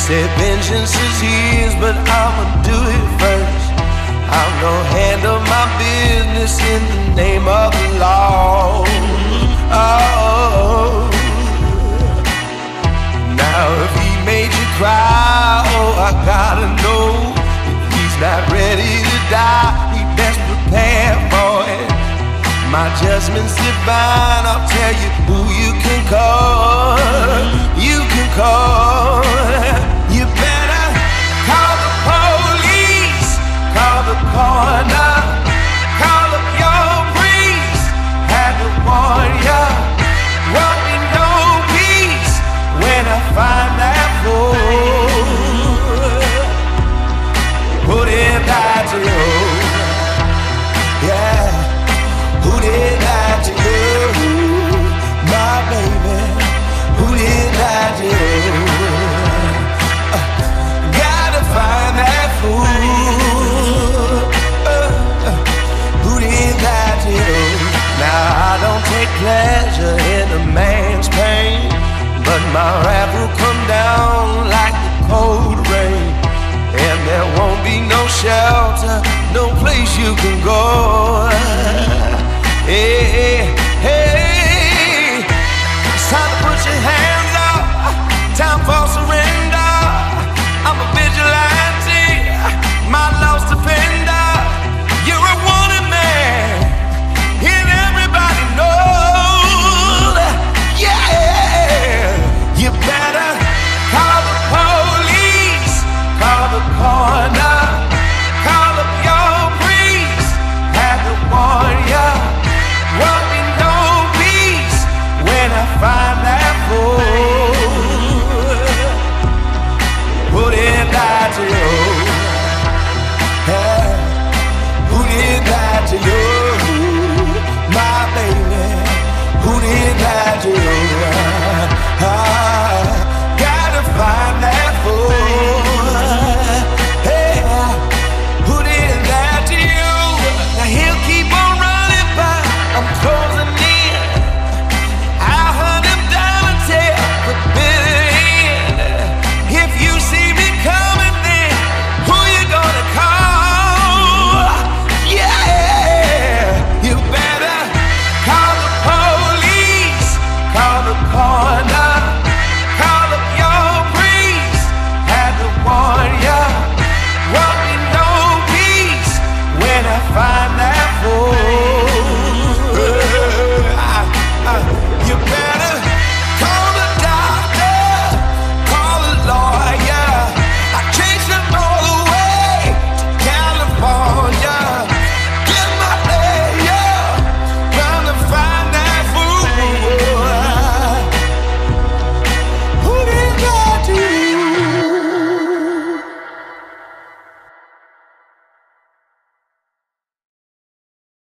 Said vengeance is his, but I'ma do it first. I'm gonna handle my business in the name of the law. Oh, now if he made you cry, oh, I gotta know. If he's not ready to die, he best prepare for it. My judgment's divine, I'll tell you who you can call. You can call. You better call the police, call the coroner, call up your priest. Had to warn ya, won't be no peace when I find that fool. Who did that to you? Yeah. Who did that to you, my baby? Who did that to you? Gotta find that fool. Who did that to you? Now I don't take pleasure in a man's pain, but my wrath will come down like the cold rain, and there won't be no shelter, no place you